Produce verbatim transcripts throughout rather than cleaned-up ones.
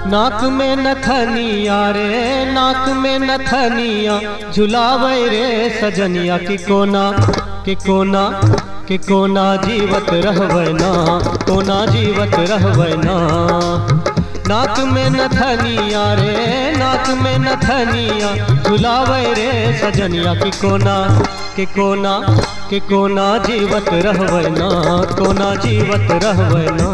नाक में नथनिया रे नाक में नथनिया झुलावे रे सजनिया की कोना के कोना के कोना जीवत रहवे ना कोना जीवत रहवे ना। नाक में नथनिया रे नाक में नथनिया झुलावे रे सजनिया की कोना के कोना के कोना जीवत रहवे ना कोना जीवत रहवे ना।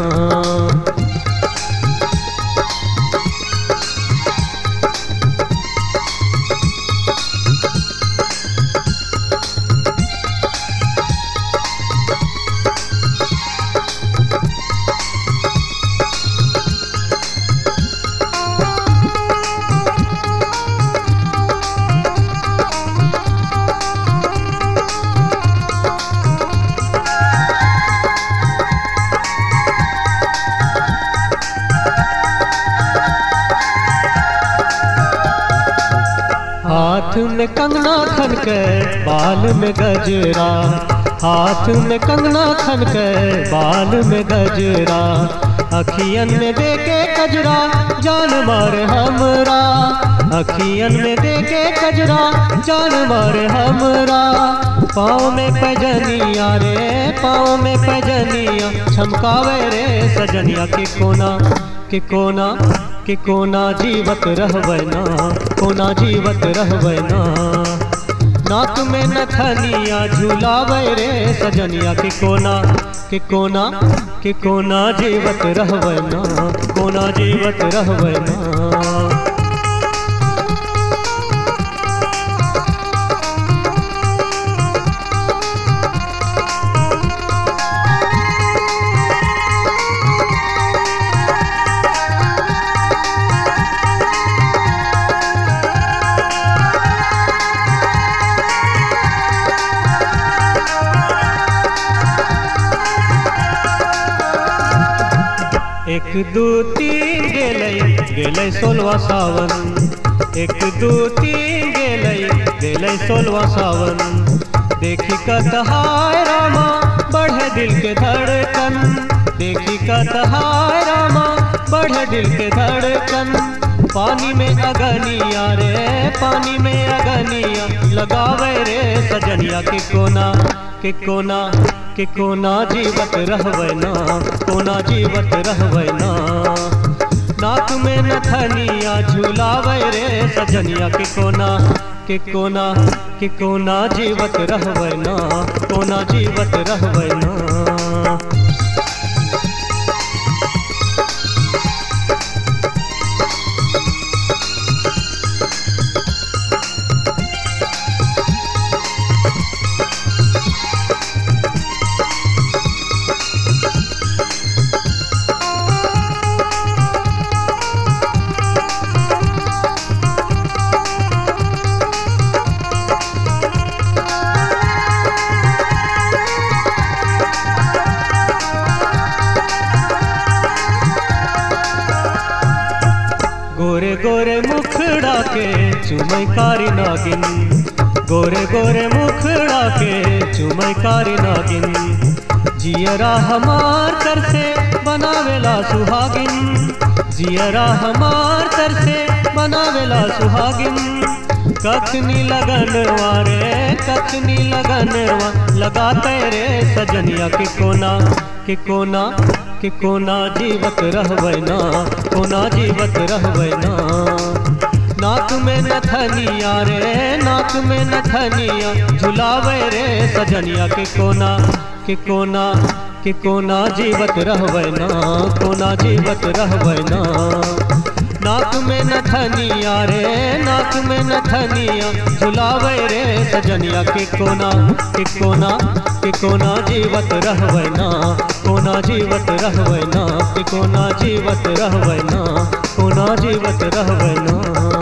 हाथ में कंगना खन के बाल में गजरा हाथ में कंगना खन के बाल में गजरा अखियन में देके कजरा जान मार हमरा अखियन में देके कजरा जान मार हमरा। पाँव में पैजनिया रे पाँव में पैजनिया छमकावे रे सजनिया के कोना के कोना के कोना जीवत रहवे ना कोना जीवत रहवे ना। नाक में नथनिया झुलावे रे सजनिया के कोना के कोना के कोना जीवत रहवे ना कोना जीवत रहवे ना। एक दू तीन गेलै गेलै सोलवा सावन एक दू तीन गेलै गेलै सोलवा सावन। देखी कतहाय रामा बढ़े दिल के धड़कन देखी कतहाय रामा बढ़े दिल के धड़कन। पानी में अगनिया रे पानी में अगनिया लगावे रे सजनिया के कोना के कोना के कोना जीवत रहवे ना कोना जीवत रहवे ना। नाक में नथनिया झुलावे रे सजनिया के कोना के कोना के कोना जीवत रहवे ना कोना जीवत रहवे ना। गोरे गोरे मुखड़ा के चुमय कारी नागिन गोरे गोरे मुखड़ा के चुमय कारी नागिन। जियरा हमार तर से बनावेला सुहागिन जियरा हमार तर से बनावेला सुहागिन। कखनी लगनवा रे कखनी लगनवा लगाते रे सजनिया के कोना के कोना के कोना जीवत रहवे ना कोना जीवत रहवे ना। नाक में नथनिया रे नाक में नथनिया झुलावे रे सजनिया के कोना के कोना के कोना जीवत रहवे ना कोना जीवत रहवे ना। नाक में नथनिया रे नाक में नथनिया झुलावे रे सजनिया के कोना के कोना के कोना जीवत रहवे ना कोना जीवत रहवे ना के कोना जीवत रहवे ना कोना जीवत रहवे ना।